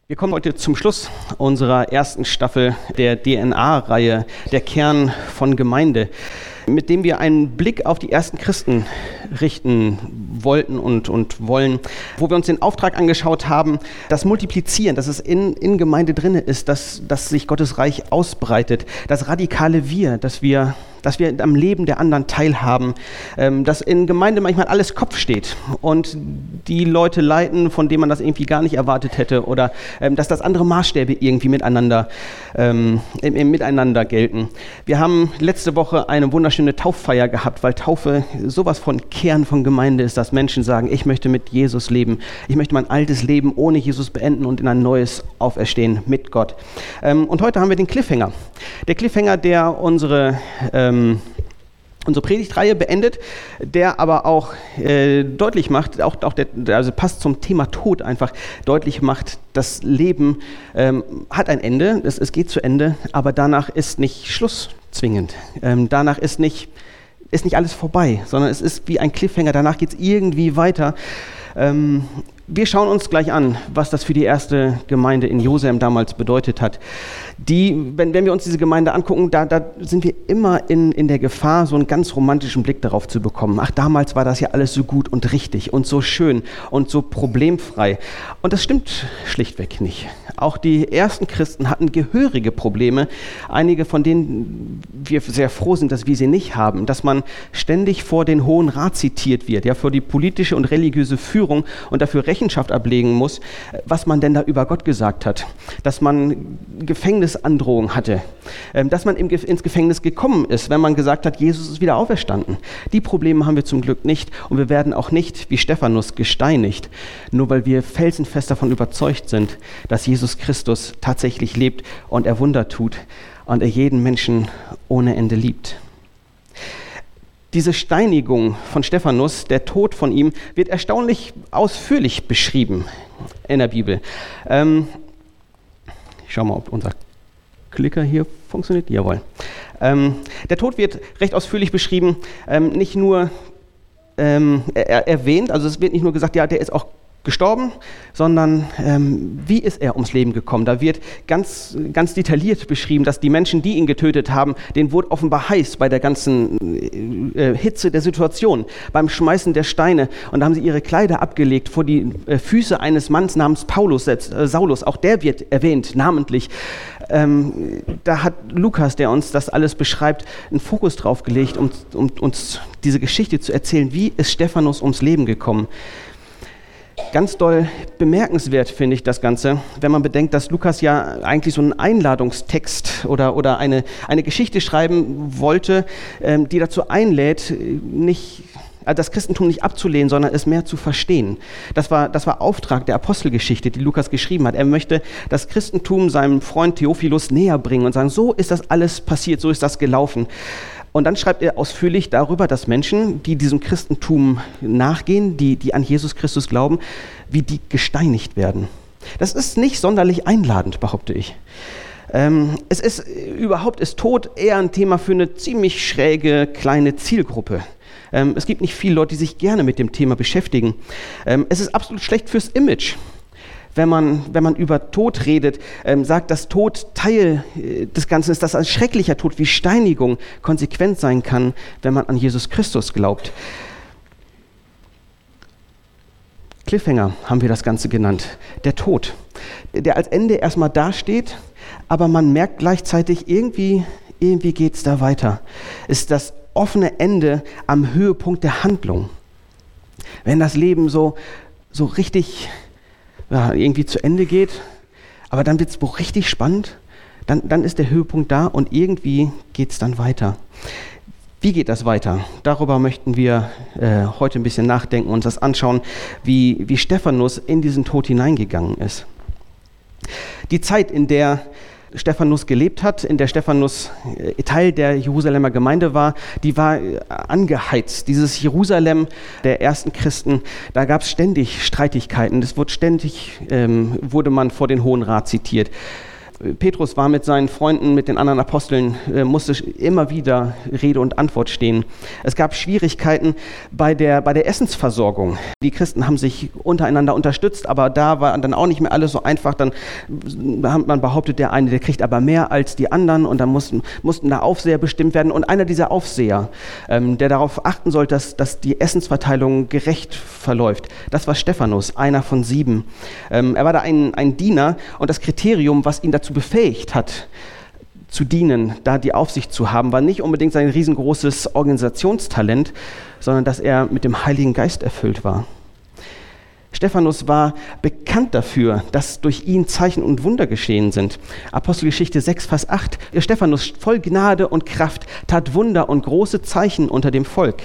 Wir kommen heute zum Schluss unserer ersten Staffel der DNA-Reihe, der Kern von Gemeinde, mit dem wir einen Blick auf die ersten Christen richten wollten und wollen, wo wir uns den Auftrag angeschaut haben, das Multiplizieren, dass es in Gemeinde drin ist, dass sich Gottes Reich ausbreitet, das radikale Wir, dass wir am Leben der anderen teilhaben, dass in Gemeinde manchmal alles Kopf steht und die Leute leiten, von denen man das irgendwie gar nicht erwartet hätte, oder dass das andere Maßstäbe irgendwie miteinander gelten. Wir haben letzte Woche eine wunderschöne Tauffeier gehabt, weil Taufe sowas von Kern von Gemeinde ist, dass Menschen sagen, ich möchte mit Jesus leben, ich möchte mein altes Leben ohne Jesus beenden und in ein neues auferstehen mit Gott. Und heute haben wir den Cliffhanger. Der Cliffhanger, der unsere Predigtreihe beendet, der aber auch deutlich macht, also passt zum Thema Tod einfach, deutlich macht, das Leben hat ein Ende, es geht zu Ende, aber danach ist nicht Schluss zwingend. Danach ist nicht alles vorbei, sondern es ist wie ein Cliffhanger, danach geht es irgendwie weiter. Wir schauen uns gleich an, was das für die erste Gemeinde in Jerusalem damals bedeutet hat. Wenn wir uns diese Gemeinde angucken, da sind wir immer in der Gefahr, so einen ganz romantischen Blick darauf zu bekommen. Ach, damals war das ja alles so gut und richtig und so schön und so problemfrei. Und das stimmt schlichtweg nicht. Auch die ersten Christen hatten gehörige Probleme, einige von denen wir sehr froh sind, dass wir sie nicht haben, dass man ständig vor den Hohen Rat zitiert wird, ja, vor die politische und religiöse Führung und dafür Rechenschaft ablegen muss, was man denn da über Gott gesagt hat, dass man Gefängnisandrohung hatte, dass man ins Gefängnis gekommen ist, wenn man gesagt hat, Jesus ist wieder auferstanden. Die Probleme haben wir zum Glück nicht und wir werden auch nicht wie Stephanus gesteinigt, nur weil wir felsenfest davon überzeugt sind, dass Jesus Christus tatsächlich lebt und er Wunder tut und er jeden Menschen ohne Ende liebt. Diese Steinigung von Stephanus, der Tod von ihm, wird erstaunlich ausführlich beschrieben in der Bibel. Ich schaue mal, ob unser Klicker hier funktioniert. Jawohl. Der Tod wird recht ausführlich beschrieben, nicht nur erwähnt, also es wird nicht nur gesagt, ja, der ist auch gestorben, sondern wie ist er ums Leben gekommen? Da wird ganz, ganz detailliert beschrieben, dass die Menschen, die ihn getötet haben, denen wurde offenbar heiß bei der ganzen Hitze der Situation, beim Schmeißen der Steine. Und da haben sie ihre Kleider abgelegt vor die Füße eines Mannes namens Saulus. Auch der wird erwähnt, namentlich. Da hat Lukas, der uns das alles beschreibt, einen Fokus drauf gelegt, um uns diese Geschichte zu erzählen. Wie ist Stephanus ums Leben gekommen? Ganz doll bemerkenswert finde ich das Ganze, wenn man bedenkt, dass Lukas ja eigentlich so einen Einladungstext oder eine Geschichte schreiben wollte, die dazu einlädt, das Christentum nicht abzulehnen, sondern es mehr zu verstehen. Das war Auftrag der Apostelgeschichte, die Lukas geschrieben hat. Er möchte das Christentum seinem Freund Theophilus näher bringen und sagen, so ist das alles passiert, so ist das gelaufen. Und dann schreibt er ausführlich darüber, dass Menschen, die diesem Christentum nachgehen, die an Jesus Christus glauben, wie die gesteinigt werden. Das ist nicht sonderlich einladend, behaupte ich. Überhaupt ist Tod eher ein Thema für eine ziemlich schräge, kleine Zielgruppe. Es gibt nicht viele Leute, die sich gerne mit dem Thema beschäftigen. Es ist absolut schlecht fürs Image. Wenn man über Tod redet, sagt, dass Tod Teil des Ganzen ist, dass ein schrecklicher Tod wie Steinigung konsequent sein kann, wenn man an Jesus Christus glaubt. Cliffhanger haben wir das Ganze genannt. Der Tod, der als Ende erstmal dasteht, aber man merkt gleichzeitig, irgendwie geht es da weiter. Ist das offene Ende am Höhepunkt der Handlung. Wenn das Leben so richtig irgendwie zu Ende geht, aber dann wird es richtig spannend, dann ist der Höhepunkt da und irgendwie geht es dann weiter. Wie geht das weiter? Darüber möchten wir heute ein bisschen nachdenken und uns das anschauen, wie Stephanus in diesen Tod hineingegangen ist. Die Zeit, in der Stephanus gelebt hat, in der Stephanus Teil der Jerusalemer Gemeinde war, die war angeheizt. Dieses Jerusalem der ersten Christen, da gab es ständig Streitigkeiten. Wurde man vor den Hohen Rat zitiert. Petrus war mit seinen Freunden, mit den anderen Aposteln, musste immer wieder Rede und Antwort stehen. Es gab Schwierigkeiten bei der Essensversorgung. Die Christen haben sich untereinander unterstützt, aber da war dann auch nicht mehr alles so einfach. Dann hat man behauptet, der eine, der kriegt aber mehr als die anderen, und dann mussten da Aufseher bestimmt werden. Und einer dieser Aufseher, der darauf achten sollte, dass die Essensverteilung gerecht verläuft, das war Stephanus, einer von 7. Er war da ein Diener, und das Kriterium, was ihn dazu befähigt hat, zu dienen, da die Aufsicht zu haben, war nicht unbedingt sein riesengroßes Organisationstalent, sondern dass er mit dem Heiligen Geist erfüllt war. Stephanus war bekannt dafür, dass durch ihn Zeichen und Wunder geschehen sind. Apostelgeschichte 6, Vers 8. Stephanus, voll Gnade und Kraft, tat Wunder und große Zeichen unter dem Volk.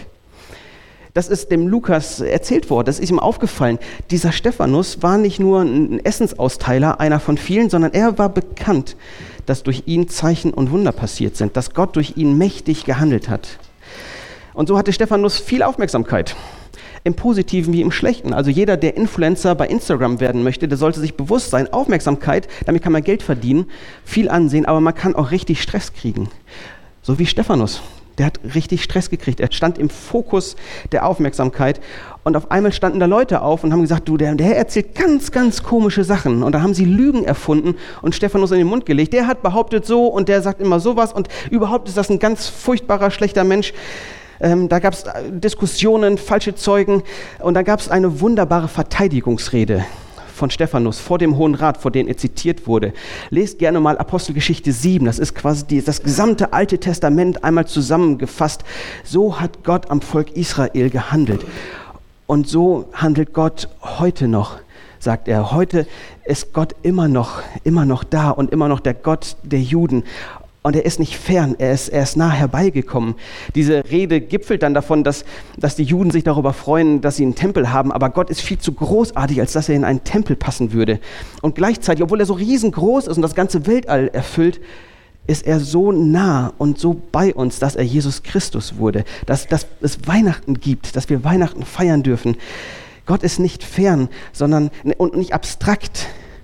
Das ist dem Lukas erzählt worden, das ist ihm aufgefallen. Dieser Stephanus war nicht nur ein Essensausteiler, einer von vielen, sondern er war bekannt, dass durch ihn Zeichen und Wunder passiert sind, dass Gott durch ihn mächtig gehandelt hat. Und so hatte Stephanus viel Aufmerksamkeit, im Positiven wie im Schlechten. Also jeder, der Influencer bei Instagram werden möchte, der sollte sich bewusst sein, Aufmerksamkeit, damit kann man Geld verdienen, viel Ansehen, aber man kann auch richtig Stress kriegen. So wie Stephanus. Der hat richtig Stress gekriegt. Er stand im Fokus der Aufmerksamkeit, und auf einmal standen da Leute auf und haben gesagt, du, der erzählt ganz, ganz komische Sachen. Und da haben sie Lügen erfunden und Stephanus in den Mund gelegt. Der hat behauptet so und der sagt immer sowas und überhaupt ist das ein ganz furchtbarer, schlechter Mensch. Da gab es Diskussionen, falsche Zeugen, und da gab es eine wunderbare Verteidigungsrede von Stephanus vor dem Hohen Rat, vor dem er zitiert wurde. Lest gerne mal Apostelgeschichte 7, das ist quasi das gesamte Alte Testament einmal zusammengefasst. So hat Gott am Volk Israel gehandelt. Und so handelt Gott heute noch, sagt er. Heute ist Gott immer noch da und immer noch der Gott der Juden. Und er ist nicht fern, er ist nah herbeigekommen. Diese Rede gipfelt dann davon, dass die Juden sich darüber freuen, dass sie einen Tempel haben, aber Gott ist viel zu großartig, als dass er in einen Tempel passen würde. Und gleichzeitig, obwohl er so riesengroß ist und das ganze Weltall erfüllt, ist er so nah und so bei uns, dass er Jesus Christus wurde, dass es Weihnachten gibt, dass wir Weihnachten feiern dürfen. Gott ist nicht fern, sondern und nicht abstrakt.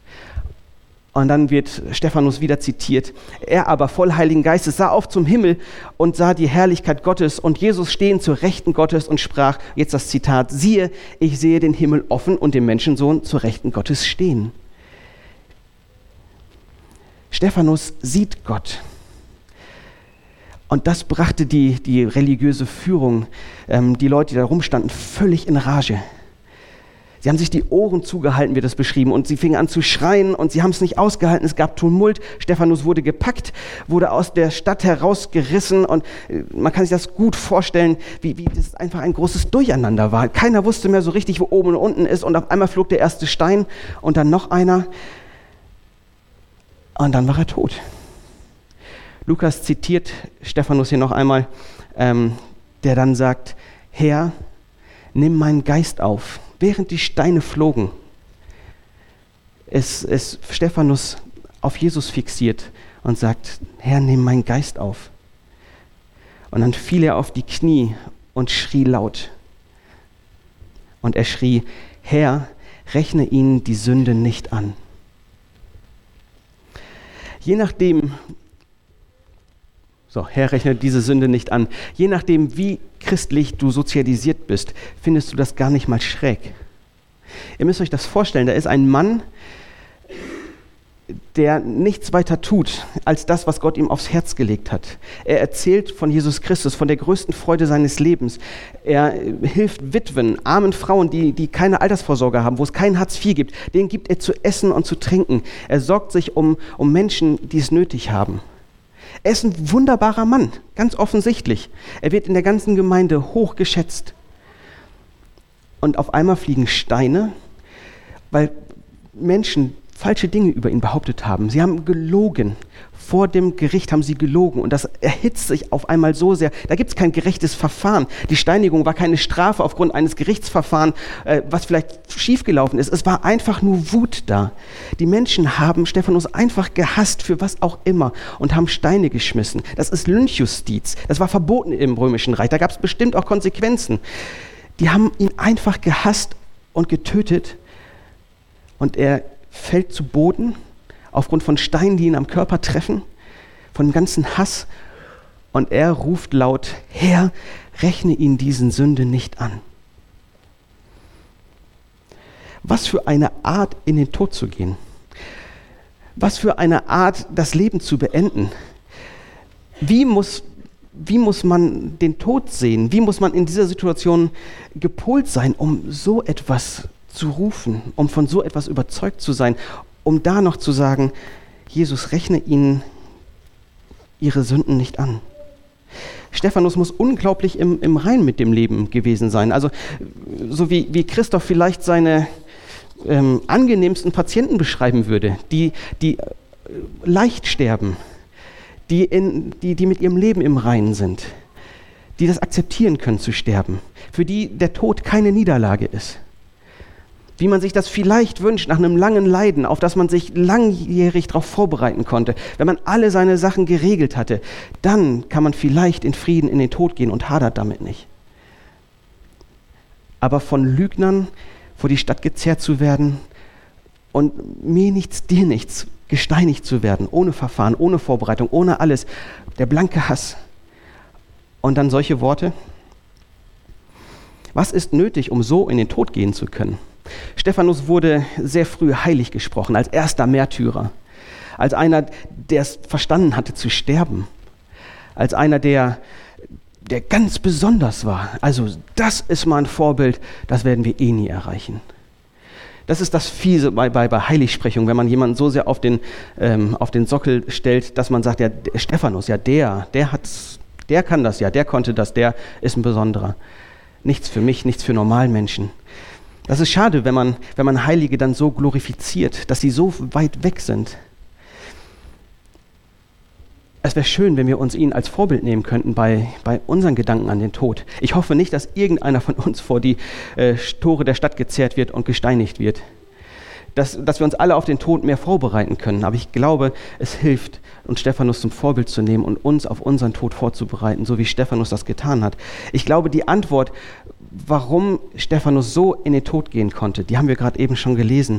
Und dann wird Stephanus wieder zitiert. Er aber voll Heiligen Geistes sah auf zum Himmel und sah die Herrlichkeit Gottes und Jesus stehen zur Rechten Gottes und sprach, jetzt das Zitat, siehe, ich sehe den Himmel offen und den Menschensohn zur Rechten Gottes stehen. Stephanus sieht Gott. Und das brachte die religiöse Führung, die Leute, die da rumstanden, völlig in Rage. Sie haben sich die Ohren zugehalten, wird das beschrieben, und sie fingen an zu schreien und sie haben es nicht ausgehalten. Es gab Tumult. Stephanus wurde gepackt, wurde aus der Stadt herausgerissen, und man kann sich das gut vorstellen, wie das einfach ein großes Durcheinander war. Keiner wusste mehr so richtig, wo oben und unten ist, und auf einmal flog der erste Stein und dann noch einer und dann war er tot. Lukas zitiert Stephanus hier noch einmal, der dann sagt, Herr, nimm meinen Geist auf. Während die Steine flogen, ist Stephanus auf Jesus fixiert und sagt, Herr, nimm meinen Geist auf. Und dann fiel er auf die Knie und schrie laut. Und er schrie, Herr, rechne ihnen die Sünde nicht an. Je nachdem, Herr, rechne diese Sünde nicht an. Je nachdem, wie christlich du sozialisiert bist, findest du das gar nicht mal schräg. Ihr müsst euch das vorstellen, da ist ein Mann, der nichts weiter tut, als das, was Gott ihm aufs Herz gelegt hat. Er erzählt von Jesus Christus, von der größten Freude seines Lebens. Er hilft Witwen, armen Frauen, die keine Altersvorsorge haben, wo es kein Hartz IV gibt. Denen gibt er zu essen und zu trinken. Er sorgt sich um Menschen, die es nötig haben. Er ist ein wunderbarer Mann, ganz offensichtlich. Er wird in der ganzen Gemeinde hoch geschätzt. Und auf einmal fliegen Steine, weil Menschen falsche Dinge über ihn behauptet haben. Sie haben gelogen. Vor dem Gericht haben sie gelogen, und das erhitzt sich auf einmal so sehr. Da gibt es kein gerechtes Verfahren. Die Steinigung war keine Strafe aufgrund eines Gerichtsverfahrens, was vielleicht schiefgelaufen ist. Es war einfach nur Wut da. Die Menschen haben Stephanus einfach gehasst, für was auch immer, und haben Steine geschmissen. Das ist Lynchjustiz. Das war verboten im Römischen Reich. Da gab es bestimmt auch Konsequenzen. Die haben ihn einfach gehasst und getötet, und er fällt zu Boden aufgrund von Steinen, die ihn am Körper treffen, von dem ganzen Hass. Und er ruft laut: Herr, rechne ihn diesen Sünde nicht an. Was für eine Art, in den Tod zu gehen. Was für eine Art, das Leben zu beenden. Wie muss man den Tod sehen? Wie muss man in dieser Situation gepolt sein, um so etwas zu rufen, um von so etwas überzeugt zu sein, um da noch zu sagen: Jesus, rechne ihnen ihre Sünden nicht an. Stephanus muss unglaublich im Rein mit dem Leben gewesen sein. Also so wie Christoph vielleicht seine angenehmsten Patienten beschreiben würde, die leicht sterben, die mit ihrem Leben im Reinen sind, die das akzeptieren können zu sterben, für die der Tod keine Niederlage ist. Wie man sich das vielleicht wünscht nach einem langen Leiden, auf das man sich langjährig darauf vorbereiten konnte. Wenn man alle seine Sachen geregelt hatte, dann kann man vielleicht in Frieden in den Tod gehen und hadert damit nicht. Aber von Lügnern vor die Stadt gezerrt zu werden und mir nichts, dir nichts, gesteinigt zu werden, ohne Verfahren, ohne Vorbereitung, ohne alles, der blanke Hass. Und dann solche Worte. Was ist nötig, um so in den Tod gehen zu können? Stephanus wurde sehr früh heilig gesprochen, als erster Märtyrer, als einer, der es verstanden hatte zu sterben, als einer, der ganz besonders war. Also das ist mal ein Vorbild, das werden wir eh nie erreichen. Das ist das Fiese bei Heiligsprechung, wenn man jemanden so sehr auf den Sockel stellt, dass man sagt, ja, Stephanus, ja, der kann das, ja, der konnte das, der ist ein Besonderer. Nichts für mich, nichts für Normalmenschen. Das ist schade, wenn man Heilige dann so glorifiziert, dass sie so weit weg sind. Es wäre schön, wenn wir uns ihn als Vorbild nehmen könnten bei unseren Gedanken an den Tod. Ich hoffe nicht, dass irgendeiner von uns vor die Tore der Stadt gezerrt wird und gesteinigt wird. Dass wir uns alle auf den Tod mehr vorbereiten können. Aber ich glaube, es hilft, uns Stephanus zum Vorbild zu nehmen und uns auf unseren Tod vorzubereiten, so wie Stephanus das getan hat. Ich glaube, die Antwort, warum Stephanus so in den Tod gehen konnte, die haben wir gerade eben schon gelesen.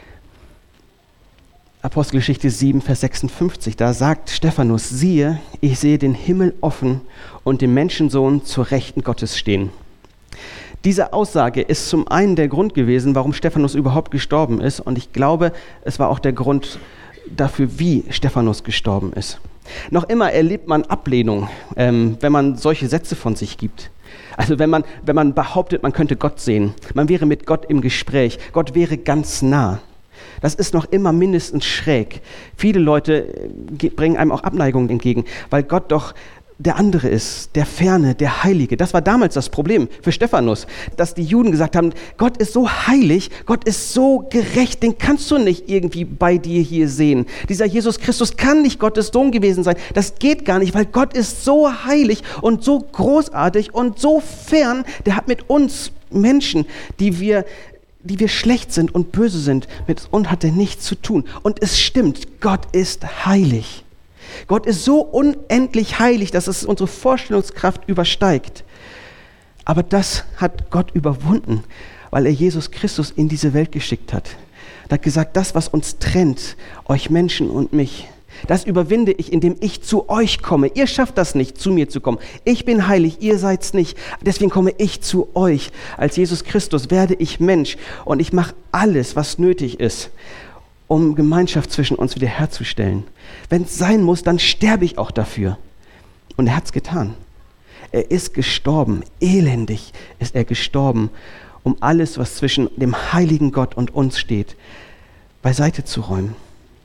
Apostelgeschichte 7, Vers 56, da sagt Stephanus: Siehe, ich sehe den Himmel offen und den Menschensohn zur Rechten Gottes stehen. Diese Aussage ist zum einen der Grund gewesen, warum Stephanus überhaupt gestorben ist, und ich glaube, es war auch der Grund dafür, wie Stephanus gestorben ist. Noch immer erlebt man Ablehnung, wenn man solche Sätze von sich gibt. Also wenn man behauptet, man könnte Gott sehen, man wäre mit Gott im Gespräch, Gott wäre ganz nah. Das ist noch immer mindestens schräg. Viele Leute bringen einem auch Abneigung entgegen, weil Gott doch der andere ist, der Ferne, der Heilige. Das war damals das Problem für Stephanus, dass die Juden gesagt haben, Gott ist so heilig, Gott ist so gerecht, den kannst du nicht irgendwie bei dir hier sehen. Dieser Jesus Christus kann nicht Gottes Sohn gewesen sein. Das geht gar nicht, weil Gott ist so heilig und so großartig und so fern. Der hat mit uns Menschen, die wir schlecht sind und böse sind, mit uns hat er nichts zu tun. Und es stimmt, Gott ist heilig. Gott ist so unendlich heilig, dass es unsere Vorstellungskraft übersteigt. Aber das hat Gott überwunden, weil er Jesus Christus in diese Welt geschickt hat. Er hat gesagt, das, was uns trennt, euch Menschen und mich, das überwinde ich, indem ich zu euch komme. Ihr schafft das nicht, zu mir zu kommen. Ich bin heilig, ihr seid's nicht. Deswegen komme ich zu euch. Als Jesus Christus werde ich Mensch und ich mache alles, was nötig ist, um Gemeinschaft zwischen uns wiederherzustellen. Wenn es sein muss, dann sterbe ich auch dafür. Und er hat es getan. Er ist gestorben, elendig ist er gestorben, um alles, was zwischen dem heiligen Gott und uns steht, beiseite zu räumen.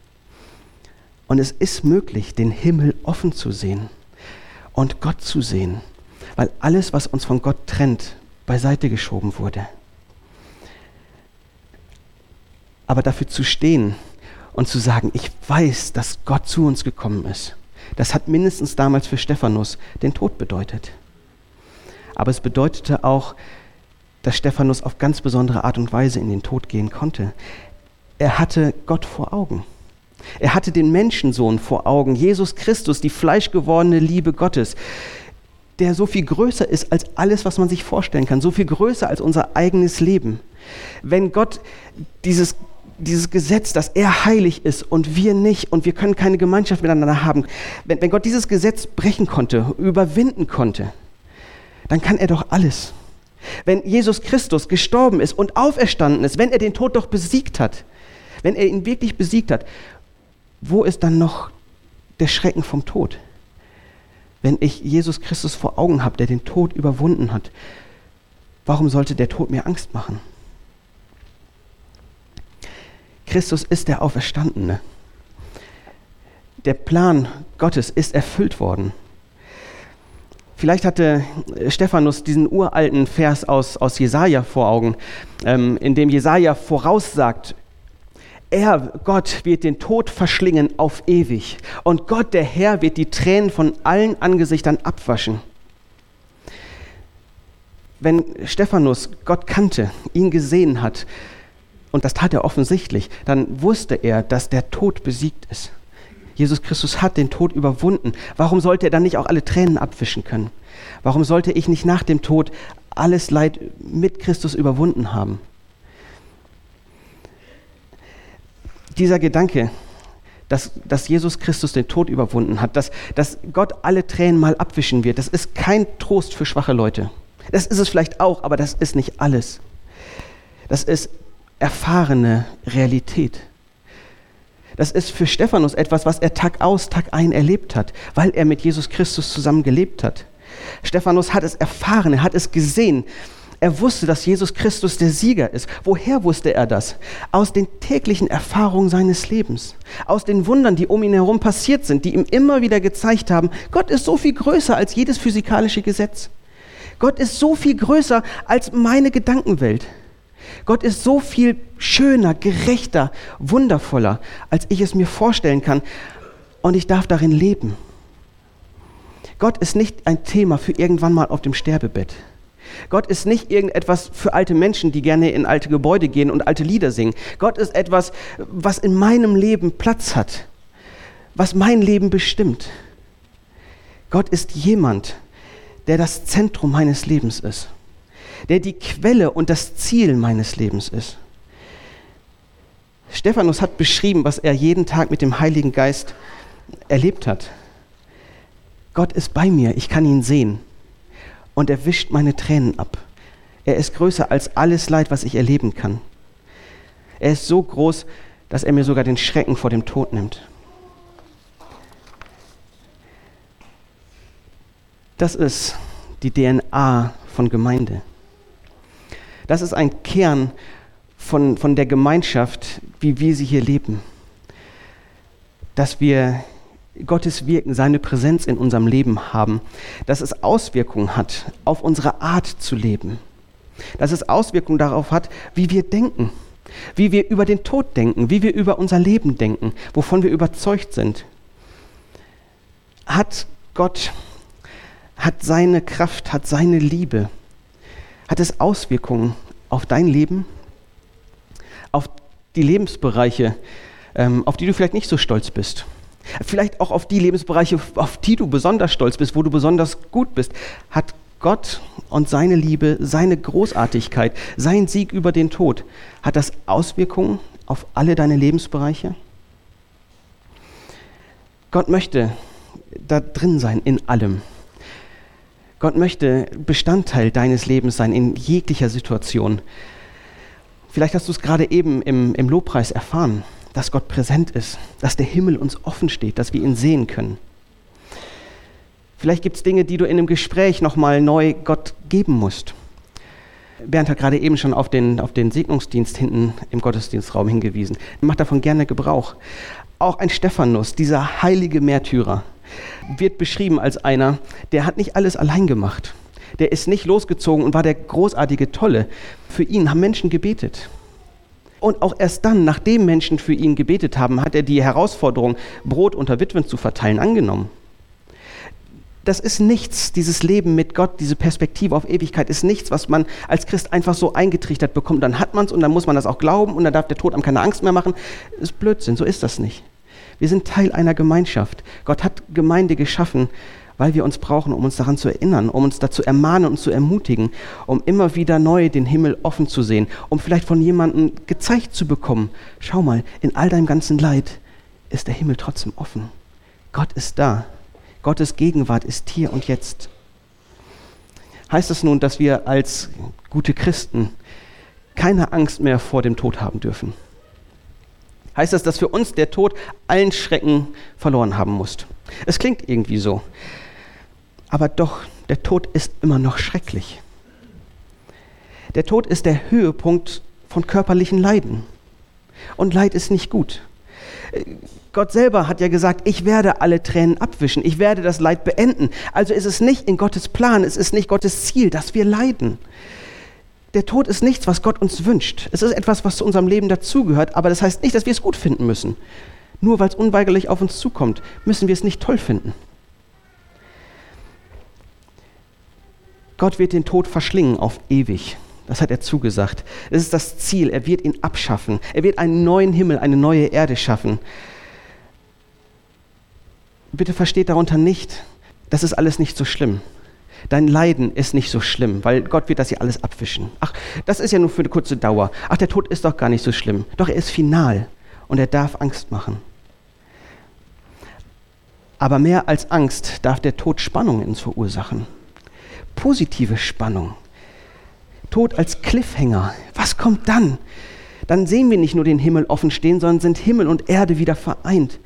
Und es ist möglich, den Himmel offen zu sehen und Gott zu sehen, weil alles, was uns von Gott trennt, beiseite geschoben wurde. Aber dafür zu stehen und zu sagen, ich weiß, dass Gott zu uns gekommen ist, das hat mindestens damals für Stephanus den Tod bedeutet. Aber es bedeutete auch, dass Stephanus auf ganz besondere Art und Weise in den Tod gehen konnte. Er hatte Gott vor Augen. Er hatte den Menschensohn vor Augen, Jesus Christus, die fleischgewordene Liebe Gottes, der so viel größer ist als alles, was man sich vorstellen kann, so viel größer als unser eigenes Leben. Wenn Gott dieses dieses Gesetz, dass er heilig ist und wir nicht und wir können keine Gemeinschaft miteinander haben. Wenn Gott dieses Gesetz brechen konnte, überwinden konnte, dann kann er doch alles. Wenn Jesus Christus gestorben ist und auferstanden ist, wenn er den Tod doch besiegt hat, wenn er ihn wirklich besiegt hat, wo ist dann noch der Schrecken vom Tod? Wenn ich Jesus Christus vor Augen habe, der den Tod überwunden hat, warum sollte der Tod mir Angst machen? Christus ist der Auferstandene. Der Plan Gottes ist erfüllt worden. Vielleicht hatte Stephanus diesen uralten Vers aus Jesaja vor Augen, in dem Jesaja voraussagt, er, Gott, wird den Tod verschlingen auf ewig und Gott, der Herr, wird die Tränen von allen Angesichtern abwaschen. Wenn Stephanus Gott kannte, ihn gesehen hat, und das tat er offensichtlich, dann wusste er, dass der Tod besiegt ist. Jesus Christus hat den Tod überwunden. Warum sollte er dann nicht auch alle Tränen abwischen können? Warum sollte ich nicht nach dem Tod alles Leid mit Christus überwunden haben? Dieser Gedanke, dass Jesus Christus den Tod überwunden hat, dass Gott alle Tränen mal abwischen wird, das ist kein Trost für schwache Leute. Das ist es vielleicht auch, aber das ist nicht alles. Das ist erfahrene Realität. Das ist für Stephanus etwas, was er Tag aus, Tag ein erlebt hat, weil er mit Jesus Christus zusammen gelebt hat. Stephanus hat es erfahren, er hat es gesehen. Er wusste, dass Jesus Christus der Sieger ist. Woher wusste er das? Aus den täglichen Erfahrungen seines Lebens. Aus den Wundern, die um ihn herum passiert sind, die ihm immer wieder gezeigt haben, Gott ist so viel größer als jedes physikalische Gesetz. Gott ist so viel größer als meine Gedankenwelt. Gott ist so viel schöner, gerechter, wundervoller, als ich es mir vorstellen kann. Und ich darf darin leben. Gott ist nicht ein Thema für irgendwann mal auf dem Sterbebett. Gott ist nicht irgendetwas für alte Menschen, die gerne in alte Gebäude gehen und alte Lieder singen. Gott ist etwas, was in meinem Leben Platz hat, was mein Leben bestimmt. Gott ist jemand, der das Zentrum meines Lebens ist, der die Quelle und das Ziel meines Lebens ist. Stephanus hat beschrieben, was er jeden Tag mit dem Heiligen Geist erlebt hat. Gott ist bei mir, ich kann ihn sehen und er wischt meine Tränen ab. Er ist größer als alles Leid, was ich erleben kann. Er ist so groß, dass er mir sogar den Schrecken vor dem Tod nimmt. Das ist die DNA von Gemeinde. Das ist ein Kern von der Gemeinschaft, wie wir sie hier leben. Dass wir Gottes Wirken, seine Präsenz in unserem Leben haben. Dass es Auswirkungen hat auf unsere Art zu leben. Dass es Auswirkungen darauf hat, wie wir denken. Wie wir über den Tod denken. Wie wir über unser Leben denken. Wovon wir überzeugt sind. Hat Gott, hat seine Kraft, hat seine Liebe, hat es Auswirkungen auf dein Leben, auf die Lebensbereiche, auf die du vielleicht nicht so stolz bist. Vielleicht auch auf die Lebensbereiche, auf die du besonders stolz bist, wo du besonders gut bist. Hat Gott und seine Liebe, seine Großartigkeit, sein Sieg über den Tod, hat das Auswirkungen auf alle deine Lebensbereiche? Gott möchte da drin sein in allem. Gott möchte Bestandteil deines Lebens sein in jeglicher Situation. Vielleicht hast du es gerade eben im Lobpreis erfahren, dass Gott präsent ist, dass der Himmel uns offen steht, dass wir ihn sehen können. Vielleicht gibt es Dinge, die du in einem Gespräch nochmal neu Gott geben musst. Bernd hat gerade eben schon auf den Segnungsdienst hinten im Gottesdienstraum hingewiesen. Mach davon gerne Gebrauch. Auch ein Stephanus, dieser heilige Märtyrer, wird beschrieben als einer, der hat nicht alles allein gemacht. Der ist nicht losgezogen und war der großartige Tolle. Für ihn haben Menschen gebetet. Und auch erst dann, nachdem Menschen für ihn gebetet haben, hat er die Herausforderung, Brot unter Witwen zu verteilen, angenommen. Das ist nichts, dieses Leben mit Gott, diese Perspektive auf Ewigkeit ist nichts, was man als Christ einfach so eingetrichtert bekommt. Dann hat man es und dann muss man das auch glauben und dann darf der Tod einem keine Angst mehr machen. Das ist Blödsinn, so ist das nicht. Wir sind Teil einer Gemeinschaft. Gott hat Gemeinde geschaffen weil wir uns brauchen, um uns daran zu erinnern, um uns dazu ermahnen und zu ermutigen, um immer wieder neu den Himmel offen zu sehen, um vielleicht von jemandem gezeigt zu bekommen, schau mal, in all deinem ganzen Leid ist der Himmel trotzdem offen. Gott ist da. Gottes Gegenwart ist hier und jetzt. Heißt das nun, dass wir als gute Christen keine Angst mehr vor dem Tod haben dürfen? Heißt das, dass für uns der Tod allen Schrecken verloren haben muss? Es klingt irgendwie so. Aber doch, der Tod ist immer noch schrecklich. Der Tod ist der Höhepunkt von körperlichen Leiden. Und Leid ist nicht gut. Gott selber hat ja gesagt, ich werde alle Tränen abwischen, ich werde das Leid beenden. Also ist es nicht in Gottes Plan, es ist nicht Gottes Ziel, dass wir leiden. Der Tod ist nichts, was Gott uns wünscht. Es ist etwas, was zu unserem Leben dazugehört, aber das heißt nicht, dass wir es gut finden müssen. Nur weil es unweigerlich auf uns zukommt, müssen wir es nicht toll finden. Gott wird den Tod verschlingen auf ewig. Das hat er zugesagt. Das ist das Ziel. Er wird ihn abschaffen. Er wird einen neuen Himmel, eine neue Erde schaffen. Bitte versteht darunter nicht, das ist alles nicht so schlimm. Dein Leiden ist nicht so schlimm, weil Gott wird das hier alles abwischen. Ach, das ist ja nur für eine kurze Dauer. Ach, der Tod ist doch gar nicht so schlimm. Doch, er ist final und er darf Angst machen. Aber mehr als Angst darf der Tod Spannung in uns verursachen. Positive Spannung. Tod als Cliffhanger. Was kommt dann? Dann sehen wir nicht nur den Himmel offen stehen, sondern sind Himmel und Erde wieder vereint.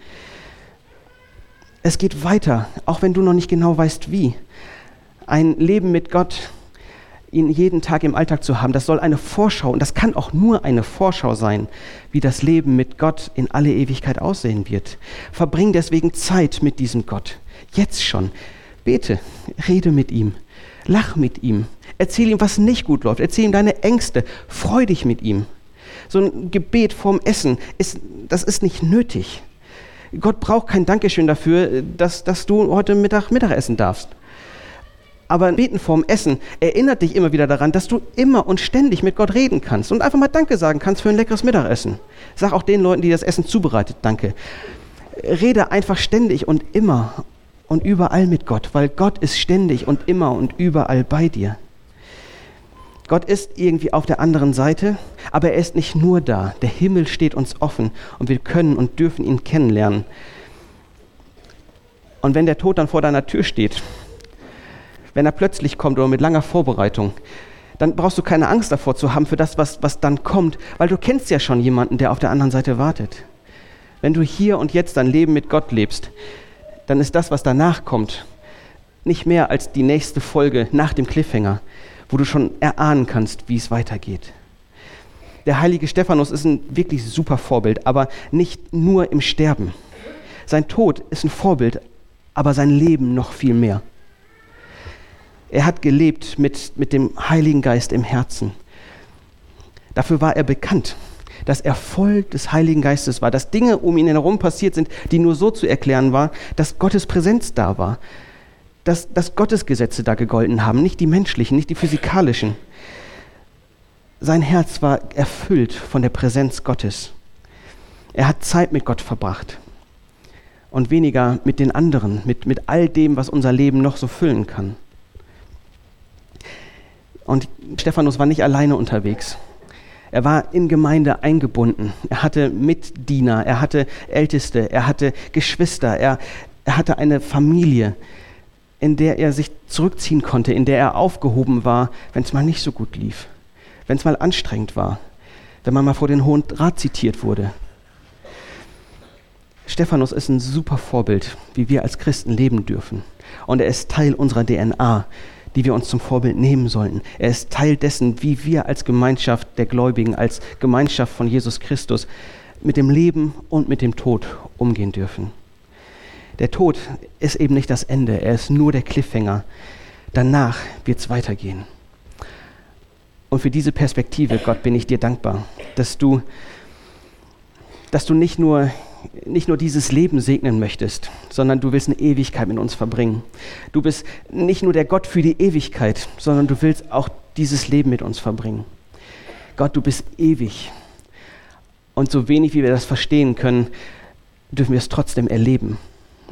Es geht weiter, auch wenn du noch nicht genau weißt, wie. Ein Leben mit Gott, ihn jeden Tag im Alltag zu haben, das soll eine Vorschau, und das kann auch nur eine Vorschau sein, wie das Leben mit Gott in alle Ewigkeit aussehen wird. Verbring deswegen Zeit mit diesem Gott. Jetzt schon. Bete, rede mit ihm, lach mit ihm, erzähl ihm, was nicht gut läuft, erzähl ihm deine Ängste, freu dich mit ihm. So ein Gebet vorm Essen, das ist nicht nötig. Gott braucht kein Dankeschön dafür, dass du heute Mittagessen darfst. Aber Beten vorm Essen erinnert dich immer wieder daran, dass du immer und ständig mit Gott reden kannst und einfach mal Danke sagen kannst für ein leckeres Mittagessen. Sag auch den Leuten, die das Essen zubereitet, Danke. Rede einfach ständig und immer und überall mit Gott, weil Gott ist ständig und immer und überall bei dir. Gott ist irgendwie auf der anderen Seite, aber er ist nicht nur da. Der Himmel steht uns offen und wir können und dürfen ihn kennenlernen. Und wenn der Tod dann vor deiner Tür steht, wenn er plötzlich kommt oder mit langer Vorbereitung, dann brauchst du keine Angst davor zu haben für das, was dann kommt, weil du kennst ja schon jemanden, der auf der anderen Seite wartet. Wenn du hier und jetzt dein Leben mit Gott lebst, dann ist das, was danach kommt, nicht mehr als die nächste Folge nach dem Cliffhanger, wo du schon erahnen kannst, wie es weitergeht. Der heilige Stephanus ist ein wirklich super Vorbild, aber nicht nur im Sterben. Sein Tod ist ein Vorbild, aber sein Leben noch viel mehr. Er hat gelebt mit dem Heiligen Geist im Herzen. Dafür war er bekannt, dass er voll des Heiligen Geistes war, dass Dinge um ihn herum passiert sind, die nur so zu erklären war, dass Gottes Präsenz da war, dass Gottes Gesetze da gegolten haben, nicht die menschlichen, nicht die physikalischen. Sein Herz war erfüllt von der Präsenz Gottes. Er hat Zeit mit Gott verbracht und weniger mit den anderen, mit all dem, was unser Leben noch so füllen kann. Und Stephanus war nicht alleine unterwegs. Er war in Gemeinde eingebunden. Er hatte Mitdiener, er hatte Älteste, er hatte Geschwister, er hatte eine Familie, in der er sich zurückziehen konnte, in der er aufgehoben war, wenn es mal nicht so gut lief, wenn es mal anstrengend war, wenn man mal vor den Hohen Rat zitiert wurde. Stephanus ist ein super Vorbild, wie wir als Christen leben dürfen. Und er ist Teil unserer DNA, die wir uns zum Vorbild nehmen sollten. Er ist Teil dessen, wie wir als Gemeinschaft der Gläubigen, als Gemeinschaft von Jesus Christus mit dem Leben und mit dem Tod umgehen dürfen. Der Tod ist eben nicht das Ende, er ist nur der Cliffhanger. Danach wird es weitergehen. Und für diese Perspektive, Gott, bin ich dir dankbar, dass du nicht nur dieses Leben segnen möchtest, sondern du willst eine Ewigkeit mit uns verbringen. Du bist nicht nur der Gott für die Ewigkeit, sondern du willst auch dieses Leben mit uns verbringen. Gott, du bist ewig. Und so wenig, wie wir das verstehen können, dürfen wir es trotzdem erleben.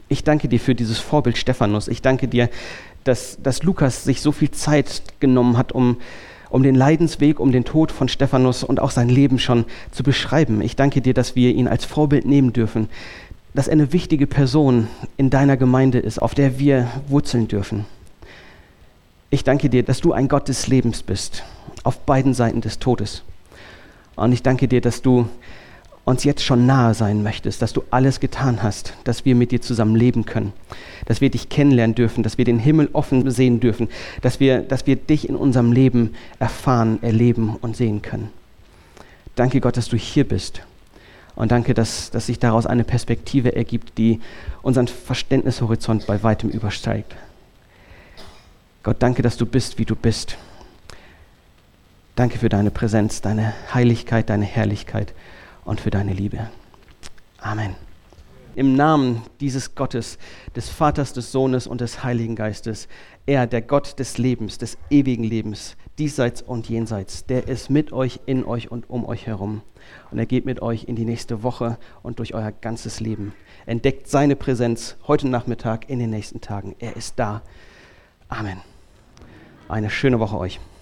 Ich danke dir für dieses Vorbild Stephanus. Ich danke dir, dass Lukas sich so viel Zeit genommen hat, um den Leidensweg, um den Tod von Stephanus und auch sein Leben schon zu beschreiben. Ich danke dir, dass wir ihn als Vorbild nehmen dürfen, dass er eine wichtige Person in deiner Gemeinde ist, auf der wir wurzeln dürfen. Ich danke dir, dass du ein Gott des Lebens bist, auf beiden Seiten des Todes. Und ich danke dir, dass du uns jetzt schon nahe sein möchtest, dass du alles getan hast, dass wir mit dir zusammen leben können, dass wir dich kennenlernen dürfen, dass wir den Himmel offen sehen dürfen, dass wir dich in unserem Leben erfahren, erleben und sehen können. Danke Gott, dass du hier bist. Und danke, dass sich daraus eine Perspektive ergibt, die unseren Verständnishorizont bei weitem übersteigt. Gott, danke, dass du bist, wie du bist. Danke für deine Präsenz, deine Heiligkeit, deine Herrlichkeit und für deine Liebe. Amen. Im Namen dieses Gottes, des Vaters, des Sohnes und des Heiligen Geistes, er, der Gott des Lebens, des ewigen Lebens, diesseits und jenseits, der ist mit euch, in euch und um euch herum. Und er geht mit euch in die nächste Woche und durch euer ganzes Leben. Entdeckt seine Präsenz heute Nachmittag, in den nächsten Tagen. Er ist da. Amen. Eine schöne Woche euch.